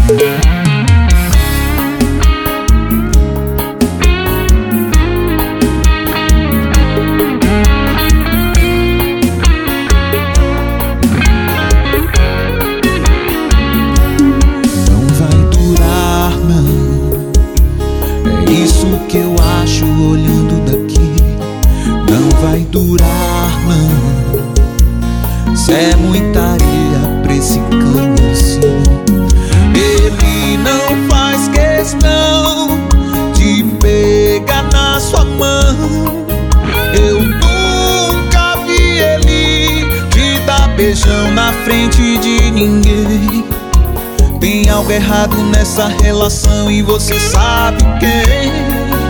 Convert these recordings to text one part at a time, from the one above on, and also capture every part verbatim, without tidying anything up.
Que eu acho olhando daqui, não vai durar não. Cê é muita areia pra esse caminho assim. Ele não faz questão de pegar na sua mão. Eu nunca vi ele te dar beijão na frente de ninguém. Tem algo errado nessa relação e você sabe quem.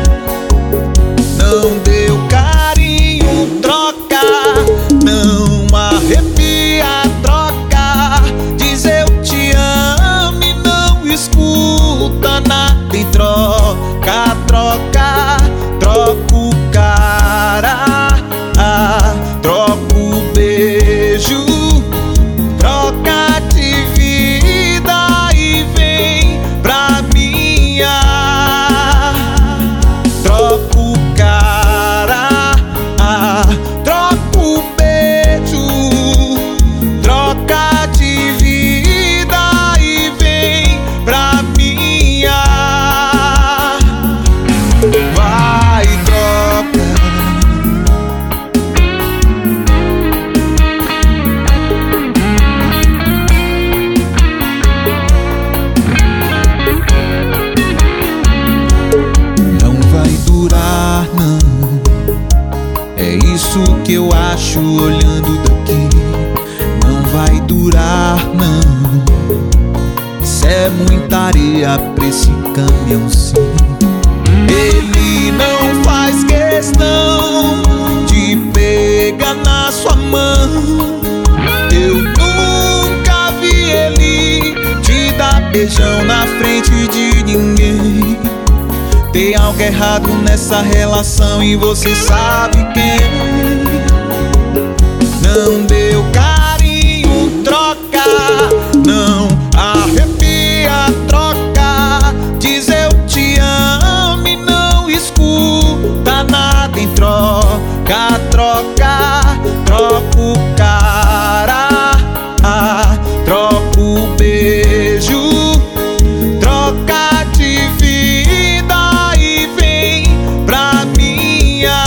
Não deu carinho, troca. Não arrepia, troca. Diz eu te amo e não escuta nada. Em troca, troca. Troca o cara, ah, troca o beijo. Troca de vida e vem pra minha. Troca o cara, ah, troca o beijo. Troca de vida e vem pra minha. Vai, troca. Não vai durar não. É isso que eu acho olhando daqui. Não vai durar não. Cê é muita areia pra esse caminhão sim. Ele não faz questão de pegar na sua mão. Eu nunca vi ele te dar beijão na frente de ninguém. Tem algo errado nessa relação e você sabe quem. Não deu carinho, troca. Não arrepia, troca. Diz eu te amo e não escuta nada. Em troca, troca. Troca o cara, ah, troca o beijo. Troca de vida e vem pra minha.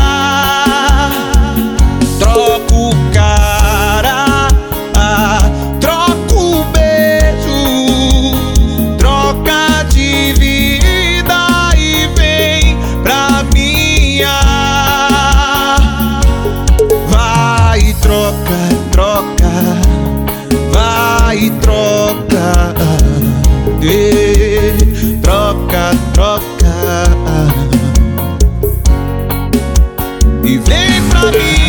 Troca o cara, ah, troca o beijo. Troca de vida e vem pra minha. Vai, troca, troca. Vai, troca. Eh, troca, troca. E vem pra mim.